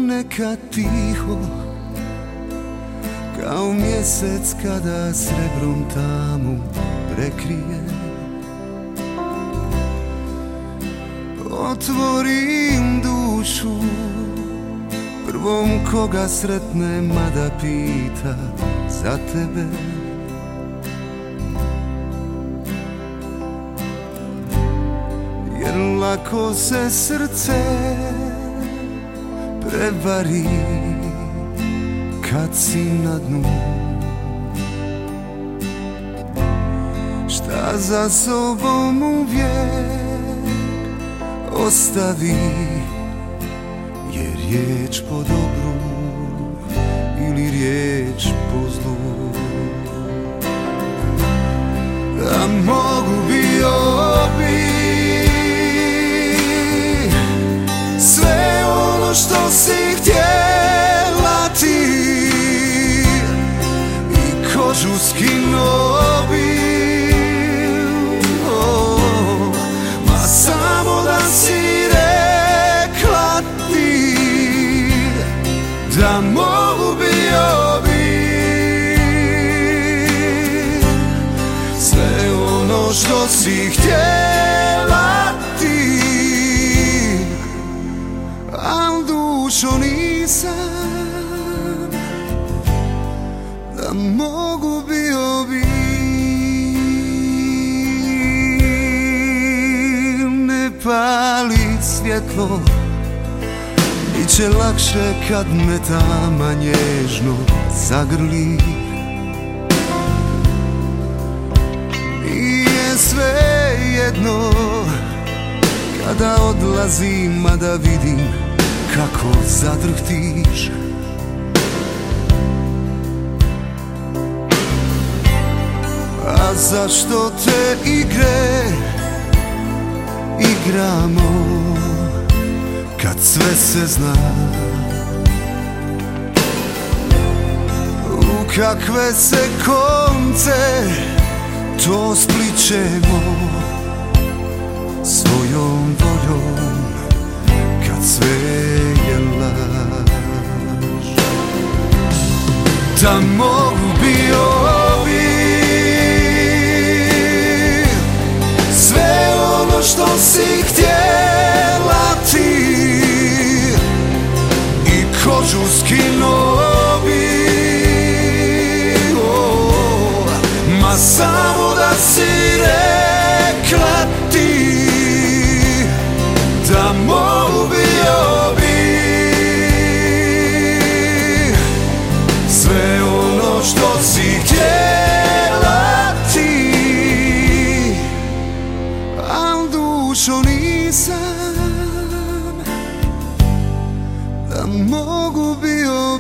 nekad tiho, kao mjesec kada srebrom tamu prekrije. Otvorim dušu prvom koga sretnem, mada pita za tebe. Jer lako se srce prevari kad si na dnu. Šta za sobom uvijek ostavi, je riječ po dobru ili riječ po zlu. Da mogu bio bi sve ono što si htjela ti, i kožu skinuo bi, ma samo da si rekla ti, da mogu bio bi sve ono što si htjela ti, al dušo nisam, da mogu bio bi. Ne pali svjetlo, biće lakše kad me tama nježno zagrli. Nije sve jedno kada odlazim, a da vidim kako zadrhtiš. A zašto te igre igramo kad sve se zna? U kakve se konce to splićemo svojom voljom kad sve je laž. Da mogu bio bi sve ono što si htjela ti, i kožu skinuo bi, ma samo da si rekla ti, da mogu bio bi sve ono što si htjela ti, al dušo nisam, da mogu bio